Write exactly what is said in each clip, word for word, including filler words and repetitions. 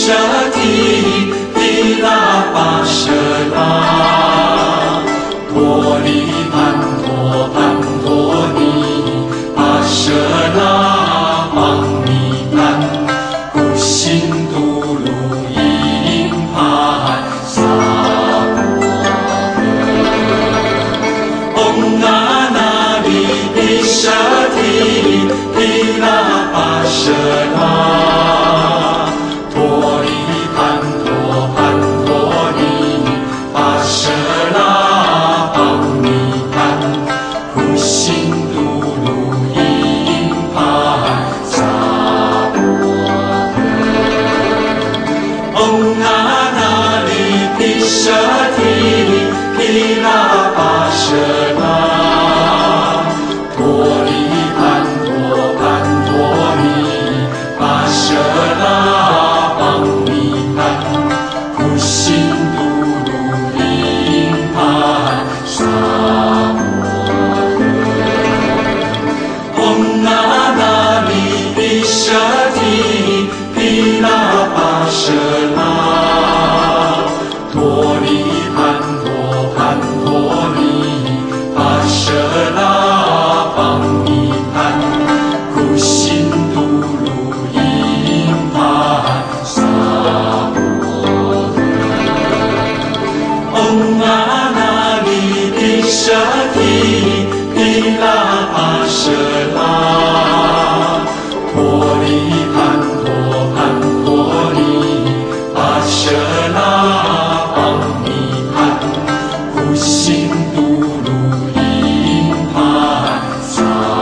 舍提毗那跋舍那，陀利盘陀盘陀尼跋舍那邦尼盘，古辛嘟噜因盘萨婆唵阿那利毗舍提毗那跋舍那，陀利盘陀盘陀尼跋舍那邦尼盘，古辛嘟噜因盘萨婆唵阿那利毗舍提毗那跋舍那，陀利盘陀盘陀尼跋舍那邦尼盘，古辛嘟噜因盘萨婆唵阿那利毗舍提毗那跋舍那，陀利盘陀盘陀尼跋舍那邦尼盘，古辛嘟噜因盘萨唵阿那利毗舍提毗那跋舍那，陀利盘陀盘陀尼跋舍那邦尼盘，古辛嘟噜因盘萨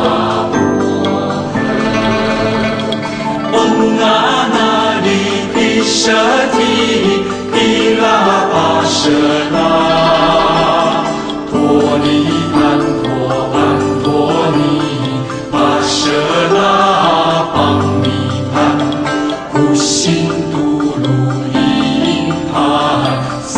唵阿那利毗舍提毗那跋舍那，陀利盘陀盘陀尼跋舍那邦尼盘，古辛嘟噜因盘萨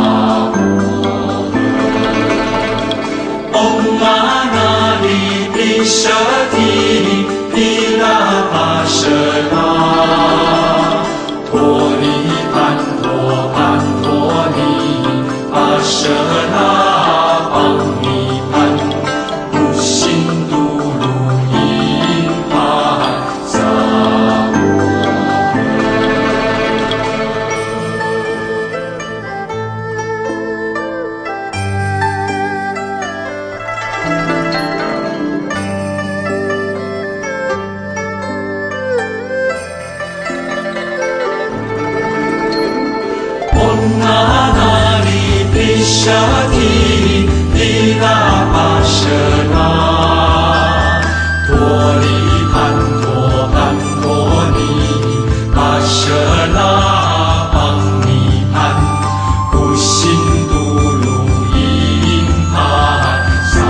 唵阿那利毗舍提毗那跋舍那，陀利盘陀盘陀尼跋舍那邦尼盘，古辛嘟噜因盘萨唵阿那利毗舍提毗那跋舍那，陀利盘陀盘陀尼跋舍那邦尼盘，古辛嘟噜因盘萨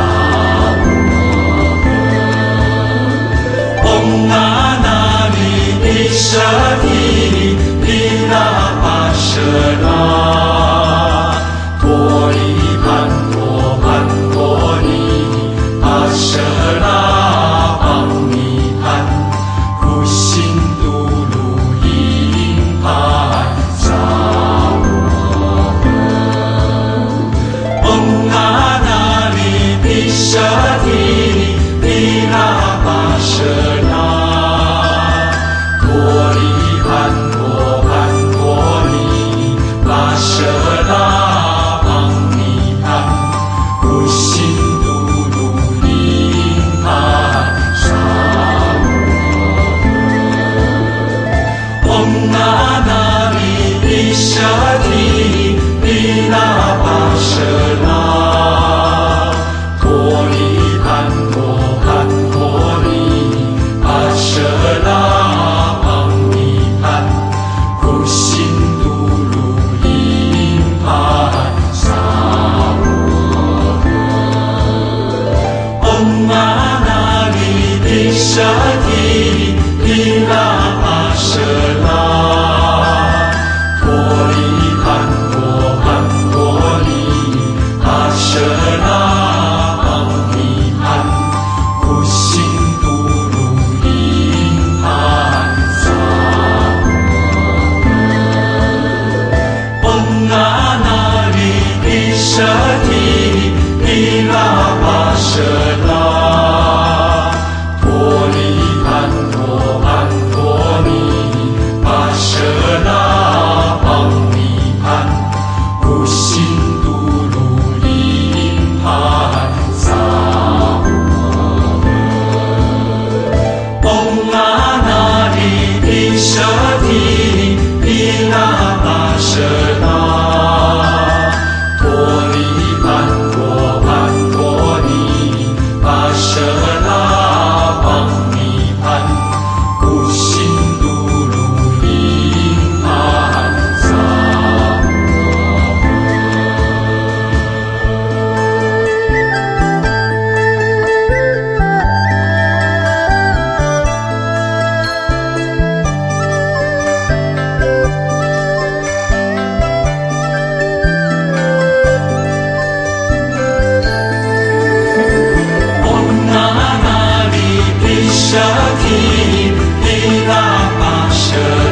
婆唵阿那利毗舍提毗那跋舍那，陀利盘陀盘陀尼跋舍那邦尼盘，古辛嘟噜因盘萨唵阿那利毗舍提毗那跋舍那，陀利盘陀盘陀尼跋舍那邦尼盘，古辛嘟噜因盘萨唵阿那利毗舍提毗那跋舍那，陀利盘陀盘陀尼跋舍那邦尼盘，古辛嘟噜因盘萨唵阿那利毗舍提毗那跋舍那，陀利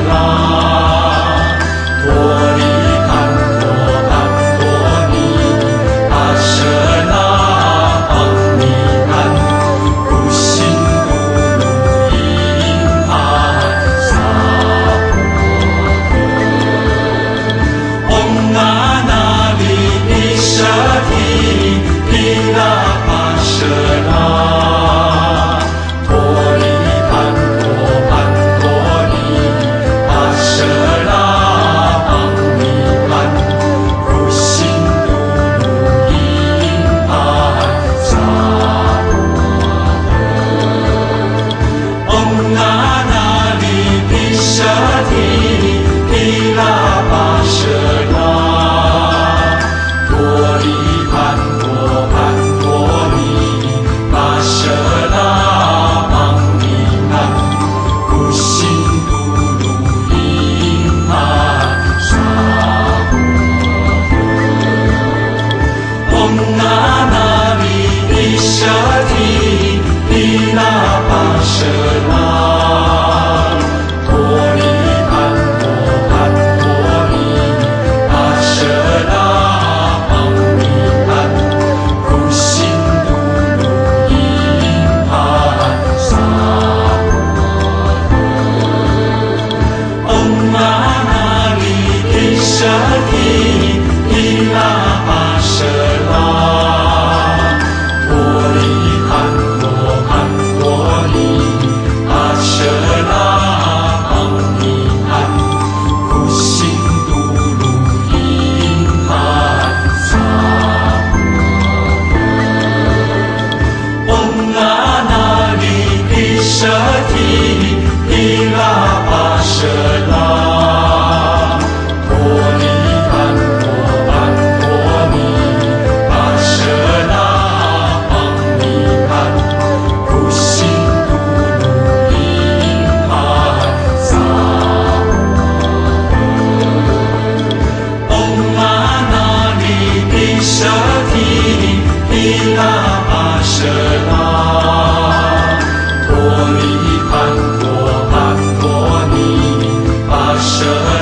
舍